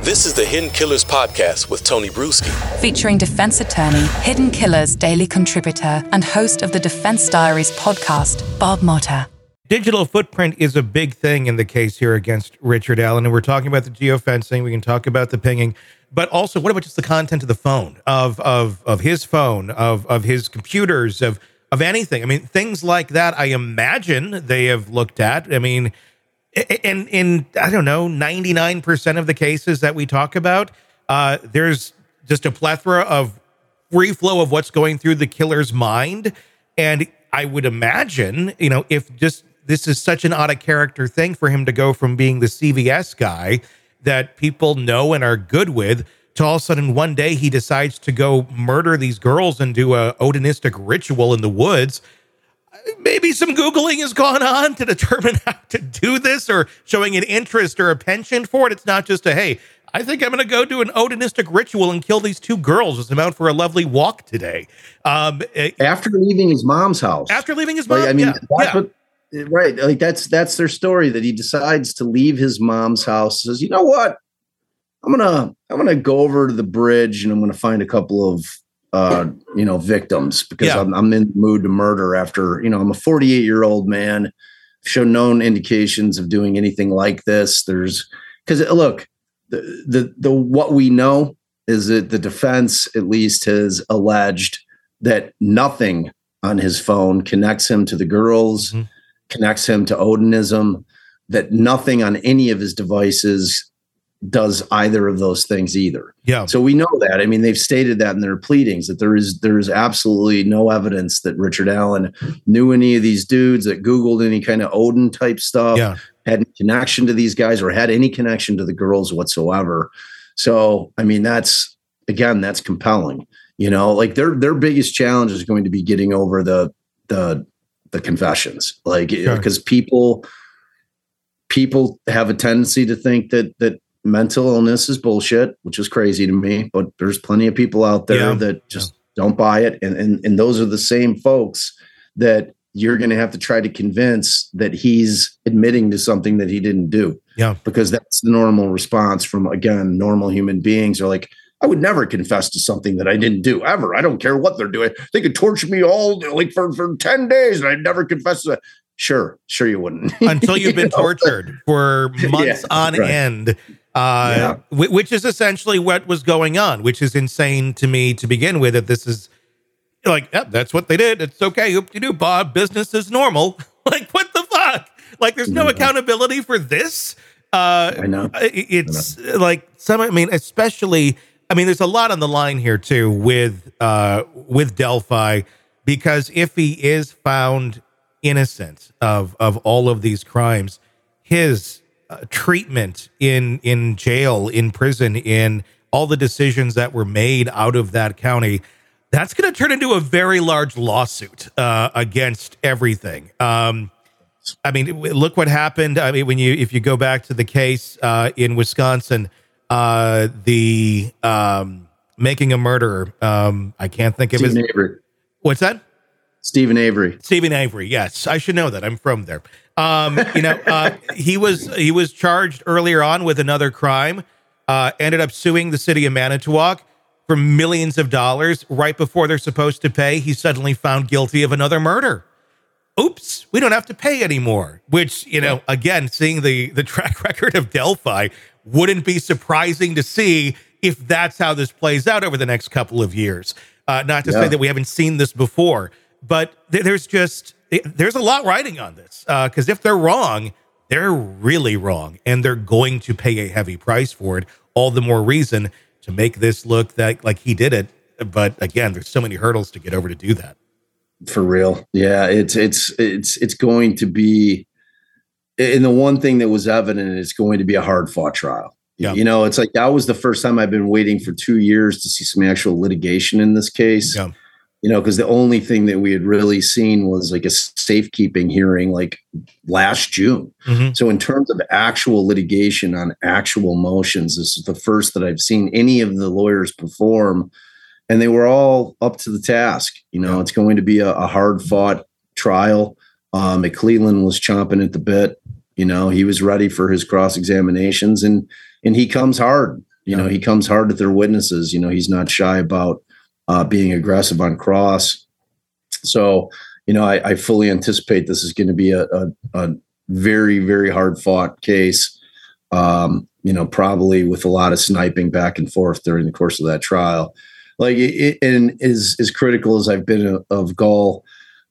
This is the Hidden Killers podcast with Tony Bruschi. Featuring defense attorney, Hidden Killers daily contributor, and host of the Defense Diaries podcast, Bob Motta. Digital footprint is a big thing in the case here against Richard Allen. And we're talking about the geofencing. We can talk about the pinging. But also, what about just the content of the phone, of his phone, of his computers, of anything? I mean, things like that, I imagine they have looked at. I mean, in I don't know, 99% of the cases that we talk about, there's just a plethora of free flow of what's going through the killer's mind. And I would imagine, if just this is such an out of character thing for him to go from being the CVS guy that people know and are good with to all of a sudden one day he decides to go murder these girls and do a Odinistic ritual in the woods. Maybe some Googling has gone on to determine how to do this, or showing an interest or a penchant for it. It's not just hey, I think I'm going to go do an Odinistic ritual and kill these two girls as I'm out for a lovely walk today. After leaving his mom's house. Right. Like that's their story, that he decides to leave his mom's house. Says, you know what? I'm gonna go over to the bridge and I'm gonna find a couple of victims, because I'm in the mood to murder after, I'm a 48-year-old man, show known indications of doing anything like this. Because look, the what we know is that the defense at least has alleged that nothing on his phone connects him to the girls, connects him to Odinism, that nothing on any of his devices does either of those things either. Yeah. So we know that. I mean, they've stated that in their pleadings, that there is absolutely no evidence that Richard Allen knew any of these dudes, that Googled any kind of Odin type stuff, had any connection to these guys, or had any connection to the girls whatsoever. So, I mean, that's compelling. Like their biggest challenge is going to be getting over the confessions, because people have a tendency to think that mental illness is bullshit, which is crazy to me, but there's plenty of people out there that just don't buy it. And those are the same folks that you're going to have to try to convince that he's admitting to something that he didn't do. Yeah. Because that's the normal response from, again, normal human beings are like, I would never confess to something that I didn't do ever. I don't care what they're doing. They could torture me all for 10 days and I'd never confess to that. Sure you wouldn't. Until you've been tortured for months on end. Which is essentially what was going on, which is insane to me to begin with, that this is like, that's what they did. It's okay. Oop-de-doo, Bob. Business is normal. Like, what the fuck? Like, there's no accountability for this. I know. It's like especially, there's a lot on the line here too with Delphi, because if he is found innocent of all of these crimes, his treatment in jail, in prison, in all the decisions that were made out of that county, that's going to turn into a very large lawsuit against everything. Look what happened. If you go back to the case in Wisconsin, the making a murderer. I can't think of Stephen Avery. What's that? Stephen Avery. Yes, I should know that. I'm from there. He was charged earlier on with another crime. Ended up suing the city of Manitowoc for millions of dollars. Right before they're supposed to pay, he's suddenly found guilty of another murder. Oops, we don't have to pay anymore. Which, again, seeing the track record of Delphi, wouldn't be surprising to see if that's how this plays out over the next couple of years. Not to say that we haven't seen this before, but there's a lot riding on this. Because if they're wrong, they're really wrong, and they're going to pay a heavy price for it. All the more reason to make this look like he did it. But again, there's so many hurdles to get over to do that. For real. Yeah, it's going to be, and the one thing that was evident, it's going to be a hard fought trial. Yeah. It's like, that was the first time I've been waiting for 2 years to see some actual litigation in this case. Yeah. Because the only thing that we had really seen was like a safekeeping hearing like last June. Mm-hmm. So in terms of actual litigation on actual motions, this is the first that I've seen any of the lawyers perform, and they were all up to the task. It's going to be a hard fought trial. McClellan was chomping at the bit. He was ready for his cross examinations, and he comes hard. You know, he comes hard at their witnesses. You know, he's not shy about being aggressive on cross. So, you know, I fully anticipate this is going to be a very, very hard fought case. You know, probably with a lot of sniping back and forth during the course of that trial. Like, and as critical as I've been of Gull,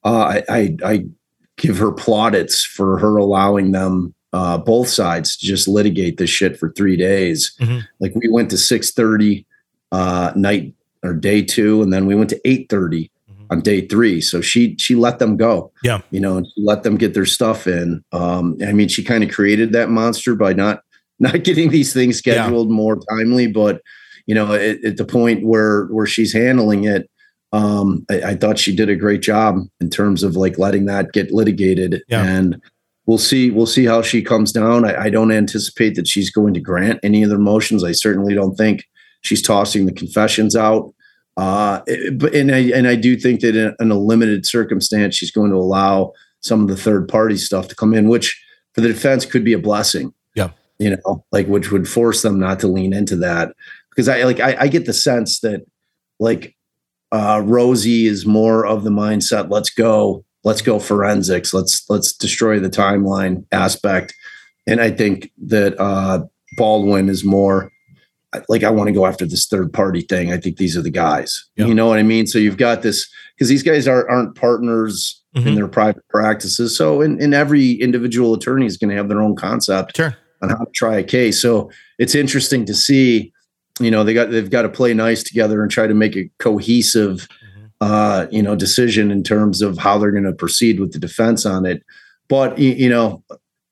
I give her plaudits for her allowing them, both sides, to just litigate this shit for 3 days. Mm-hmm. Like, we went to 6:30 night or day 2, and then we went to 8:30 on day 3. So she let them go. Yeah, you know, and she let them get their stuff in. I mean, she kind of created that monster by not getting these things scheduled more timely, but you know, at the point where she's handling it, I thought she did a great job in terms of like letting that get litigated. Yeah. And we'll see how she comes down. I don't anticipate that she's going to grant any of their motions. I certainly don't think she's tossing the confessions out. But I do think that in a limited circumstance, she's going to allow some of the third party stuff to come in, which for the defense could be a blessing. Yeah. You know, like, which would force them not to lean into that, because I get the sense that like Rosie is more of the mindset, let's go forensics, let's destroy the timeline aspect, and I think that Baldwin is more like, I want to go after this third party thing. I think these are the guys. Yep. You know what I mean? So you've got this, because these guys aren't partners in their private practices. So in every individual attorney is going to have their own concept. Sure. On how to try a case. So it's interesting to see, you know, they've got to play nice together and try to make a cohesive, you know, decision in terms of how they're going to proceed with the defense on it. But, you know,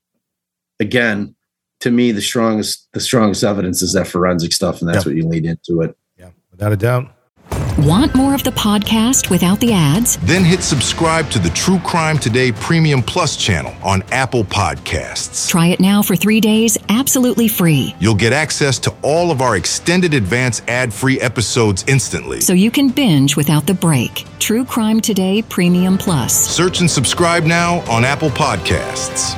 again, to me, the strongest evidence is that forensic stuff. And that's what you lead into it. Yeah, without a doubt. Want more of the podcast without the ads? Then hit subscribe to the True Crime Today Premium Plus channel on Apple Podcasts. Try it now for 3 days, absolutely free. You'll get access to all of our extended advance ad-free episodes instantly, so you can binge without the break. True Crime Today Premium Plus. Search and subscribe now on Apple Podcasts.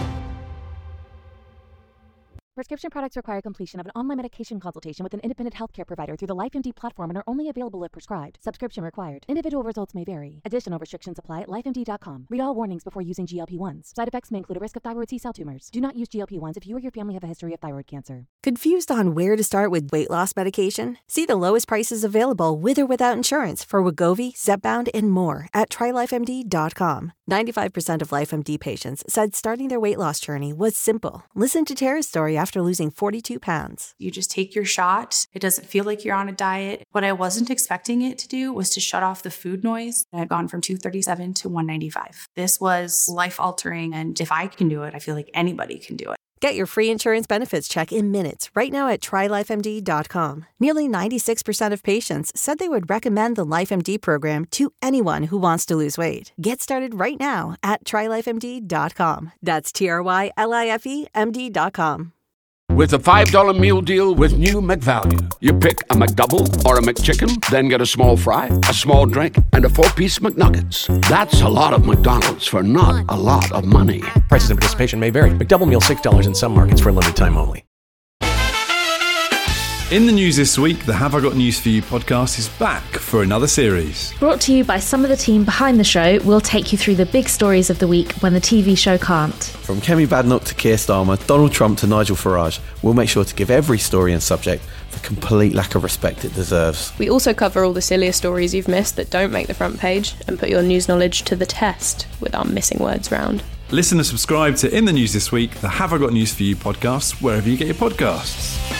Prescription products require completion of an online medication consultation with an independent healthcare provider through the LifeMD platform and are only available if prescribed. Subscription required. Individual results may vary. Additional restrictions apply at lifemd.com. Read all warnings before using GLP-1s. Side effects may include a risk of thyroid C-cell tumors. Do not use GLP-1s if you or your family have a history of thyroid cancer. Confused on where to start with weight loss medication? See the lowest prices available with or without insurance for Wegovy, Zepbound, and more at TryLifeMD.com. 95% of LifeMD patients said starting their weight loss journey was simple. Listen to Tara's story after losing 42 pounds. You just take your shot. It doesn't feel like you're on a diet. What I wasn't expecting it to do was to shut off the food noise. I'd gone from 237 to 195. This was life-altering, and if I can do it, I feel like anybody can do it. Get your free insurance benefits check in minutes right now at TryLifeMD.com. Nearly 96% of patients said they would recommend the LifeMD program to anyone who wants to lose weight. Get started right now at TryLifeMD.com. That's TryLifeMD.com. With a $5 meal deal with new McValue. You pick a McDouble or a McChicken, then get a small fry, a small drink, and a 4-piece McNuggets. That's a lot of McDonald's for not a lot of money. Prices and participation may vary. McDouble meal $6 in some markets for a limited time only. In the news this week, the Have I Got News For You podcast is back for another series. Brought to you by some of the team behind the show, we'll take you through the big stories of the week when the TV show can't. From Kemi Badenoch to Keir Starmer, Donald Trump to Nigel Farage, we'll make sure to give every story and subject the complete lack of respect it deserves. We also cover all the sillier stories you've missed that don't make the front page and put your news knowledge to the test with our missing words round. Listen and subscribe to In the News This Week, the Have I Got News For You podcast, wherever you get your podcasts.